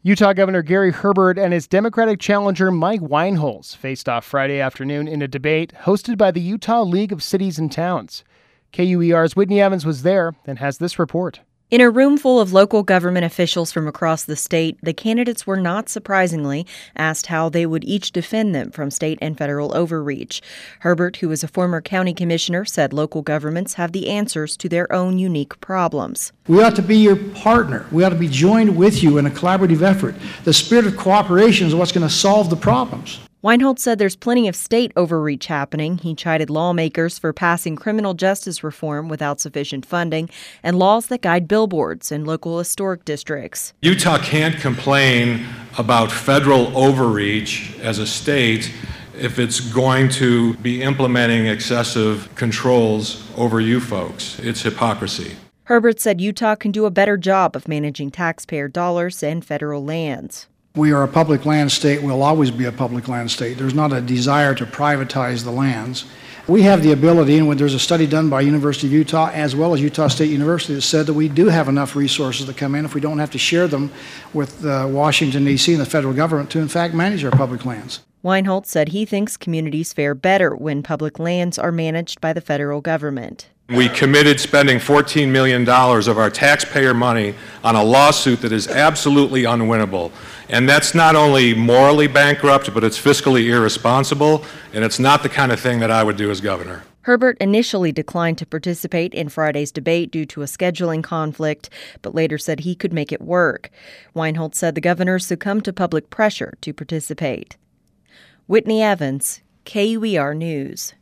Utah Governor Gary Herbert and his Democratic challenger Mike Wineholz faced off Friday afternoon in a debate hosted by the Utah League of Cities and Towns. KUER's Whitney Evans was there and has this report. In a room full of local government officials from across the state, the candidates were not surprisingly asked how they would each defend them from state and federal overreach. Herbert, who is a former county commissioner, said local governments have the answers to their own unique problems. We ought to be your partner. We ought to be joined with you in a collaborative effort. The spirit of cooperation is what's going to solve the problems. Wineholz said there's plenty of state overreach happening. He chided lawmakers for passing criminal justice reform without sufficient funding and laws that guide billboards in local historic districts. Utah can't complain about federal overreach as a state if it's going to be implementing excessive controls over you folks. It's hypocrisy. Herbert said Utah can do a better job of managing taxpayer dollars and federal lands. We are a public land state. We'll always be a public land state. There's not a desire to privatize the lands. We have the ability, and when there's a study done by University of Utah as well as Utah State University that said that we do have enough resources to come in if we don't have to share them with Washington, D.C. and the federal government to, in fact, manage our public lands. Wineholz said he thinks communities fare better when public lands are managed by the federal government. We committed spending $14 million of our taxpayer money on a lawsuit that is absolutely unwinnable. And that's not only morally bankrupt, but it's fiscally irresponsible, and it's not the kind of thing that I would do as governor. Herbert initially declined to participate in Friday's debate due to a scheduling conflict, but later said he could make it work. Wineholz said the governor succumbed to public pressure to participate. Whitney Evans, KUER News.